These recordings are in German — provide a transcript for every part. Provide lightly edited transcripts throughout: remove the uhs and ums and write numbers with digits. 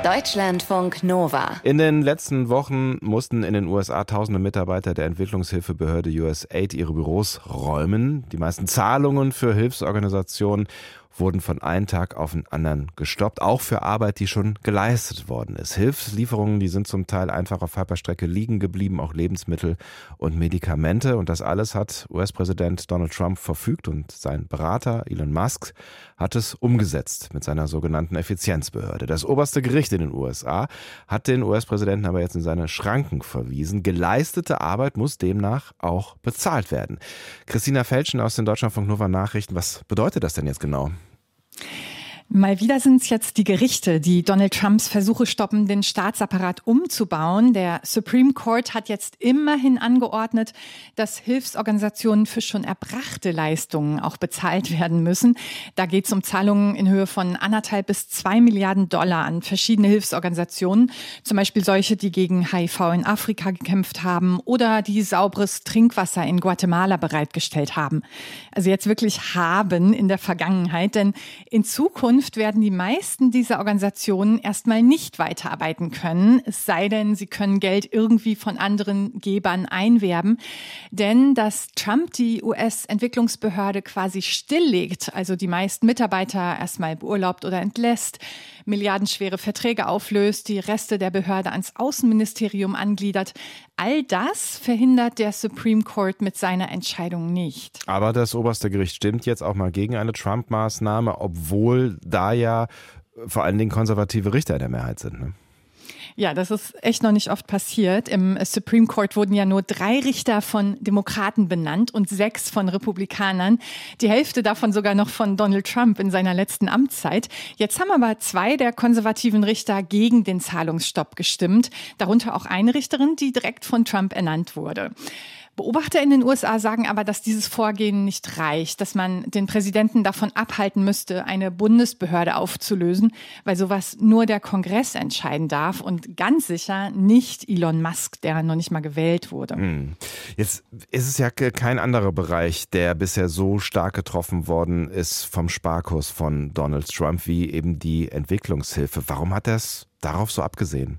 Deutschlandfunk Nova. In den letzten Wochen mussten in den USA tausende Mitarbeiter der Entwicklungshilfebehörde USAID ihre Büros räumen. Die meisten Zahlungen für Hilfsorganisationen wurden von einem Tag auf den anderen gestoppt, auch für Arbeit, die schon geleistet worden ist. Hilfslieferungen, die sind zum Teil einfach auf halber Strecke liegen geblieben, auch Lebensmittel und Medikamente. Und das alles hat US-Präsident Donald Trump verfügt und sein Berater Elon Musk hat es umgesetzt mit seiner sogenannten Effizienzbehörde. Das oberste Gericht in den USA hat den US-Präsidenten aber jetzt in seine Schranken verwiesen. Geleistete Arbeit muss demnach auch bezahlt werden. Christina Felschen aus den Deutschlandfunk Nova Nachrichten. Was bedeutet das denn jetzt genau? Mal wieder sind es jetzt die Gerichte, die Donald Trumps Versuche stoppen, den Staatsapparat umzubauen. Der Supreme Court hat jetzt immerhin angeordnet, dass Hilfsorganisationen für schon erbrachte Leistungen auch bezahlt werden müssen. Da geht es um Zahlungen in Höhe von 1,5 bis 2 Milliarden Dollar an verschiedene Hilfsorganisationen. Zum Beispiel solche, die gegen HIV in Afrika gekämpft haben oder die sauberes Trinkwasser in Guatemala bereitgestellt haben. Also jetzt wirklich haben in der Vergangenheit, denn in Zukunft werden die meisten dieser Organisationen erstmal nicht weiterarbeiten können, es sei denn, sie können Geld irgendwie von anderen Gebern einwerben. Denn dass Trump die US-Entwicklungsbehörde quasi stilllegt, also die meisten Mitarbeiter erstmal beurlaubt oder entlässt, milliardenschwere Verträge auflöst, die Reste der Behörde ans Außenministerium angliedert, all das verhindert der Supreme Court mit seiner Entscheidung nicht. Aber das oberste Gericht stimmt jetzt auch mal gegen eine Trump-Maßnahme, obwohl da ja vor allen Dingen konservative Richter in der Mehrheit sind, ne? Ja, das ist echt noch nicht oft passiert. Im Supreme Court wurden ja nur 3 Richter von Demokraten benannt und 6 von Republikanern. Die Hälfte davon sogar noch von Donald Trump in seiner letzten Amtszeit. Jetzt haben aber 2 der konservativen Richter gegen den Zahlungsstopp gestimmt. Darunter auch eine Richterin, die direkt von Trump ernannt wurde. Beobachter in den USA sagen aber, dass dieses Vorgehen nicht reicht, dass man den Präsidenten davon abhalten müsste, eine Bundesbehörde aufzulösen, weil sowas nur der Kongress entscheiden darf und ganz sicher nicht Elon Musk, der noch nicht mal gewählt wurde. Jetzt ist es ja kein anderer Bereich, der bisher so stark getroffen worden ist vom Sparkurs von Donald Trump wie eben die Entwicklungshilfe. Warum hat er es darauf so abgesehen?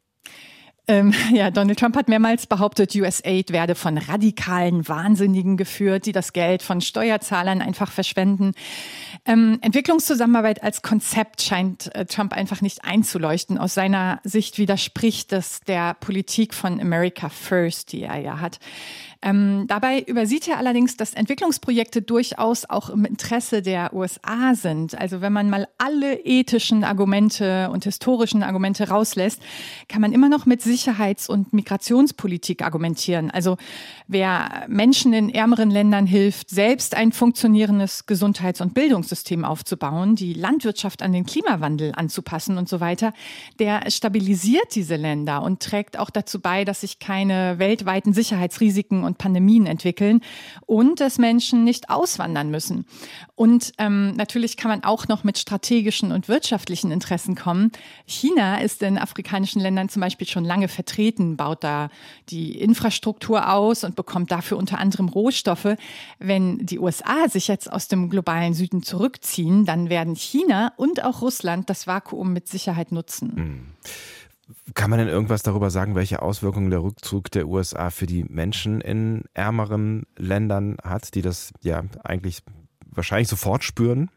Donald Trump hat mehrmals behauptet, USAID werde von radikalen Wahnsinnigen geführt, die das Geld von Steuerzahlern einfach verschwenden. Entwicklungszusammenarbeit als Konzept scheint Trump einfach nicht einzuleuchten. Aus seiner Sicht widerspricht das der Politik von America First, die er ja hat. Dabei übersieht er allerdings, dass Entwicklungsprojekte durchaus auch im Interesse der USA sind. Also wenn man mal alle ethischen Argumente und historischen Argumente rauslässt, kann man immer noch mit Sicherheits- und Migrationspolitik argumentieren. Also wer Menschen in ärmeren Ländern hilft, selbst ein funktionierendes Gesundheits- und Bildungssystem aufzubauen, die Landwirtschaft an den Klimawandel anzupassen und so weiter, der stabilisiert diese Länder und trägt auch dazu bei, dass sich keine weltweiten Sicherheitsrisiken und Pandemien entwickeln und dass Menschen nicht auswandern müssen. Und natürlich kann man auch noch mit strategischen und wirtschaftlichen Interessen kommen. China ist in afrikanischen Ländern zum Beispiel schon lange vertreten, baut da die Infrastruktur aus und bekommt dafür unter anderem Rohstoffe. Wenn die USA sich jetzt aus dem globalen Süden zurückziehen, dann werden China und auch Russland das Vakuum mit Sicherheit nutzen. Kann man denn irgendwas darüber sagen, welche Auswirkungen der Rückzug der USA für die Menschen in ärmeren Ländern hat, die das ja eigentlich wahrscheinlich sofort spüren?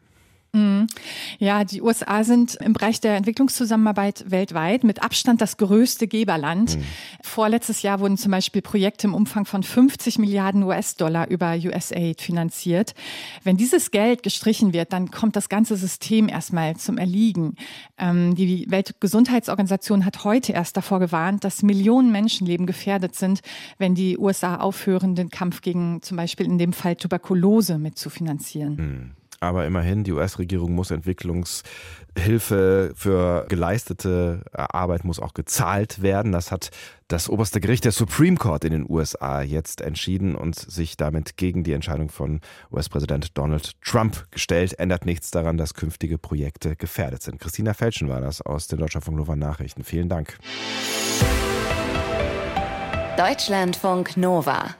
Ja, die USA sind im Bereich der Entwicklungszusammenarbeit weltweit mit Abstand das größte Geberland. Vorletztes Jahr wurden zum Beispiel Projekte im Umfang von 50 Milliarden US-Dollar über USAID finanziert. Wenn dieses Geld gestrichen wird, dann kommt das ganze System erstmal zum Erliegen. Die Weltgesundheitsorganisation hat heute erst davor gewarnt, dass Millionen Menschenleben gefährdet sind, wenn die USA aufhören, den Kampf gegen zum Beispiel in dem Fall Tuberkulose mitzufinanzieren. Aber immerhin, die US-Regierung muss Entwicklungshilfe für geleistete Arbeit muss auch gezahlt werden. Das hat das oberste Gericht, der Supreme Court in den USA, jetzt entschieden und sich damit gegen die Entscheidung von US-Präsident Donald Trump gestellt. Ändert nichts daran, dass künftige Projekte gefährdet sind. Christina Felschen war das aus den Deutschlandfunk Nova Nachrichten. Vielen Dank. Deutschlandfunk Nova.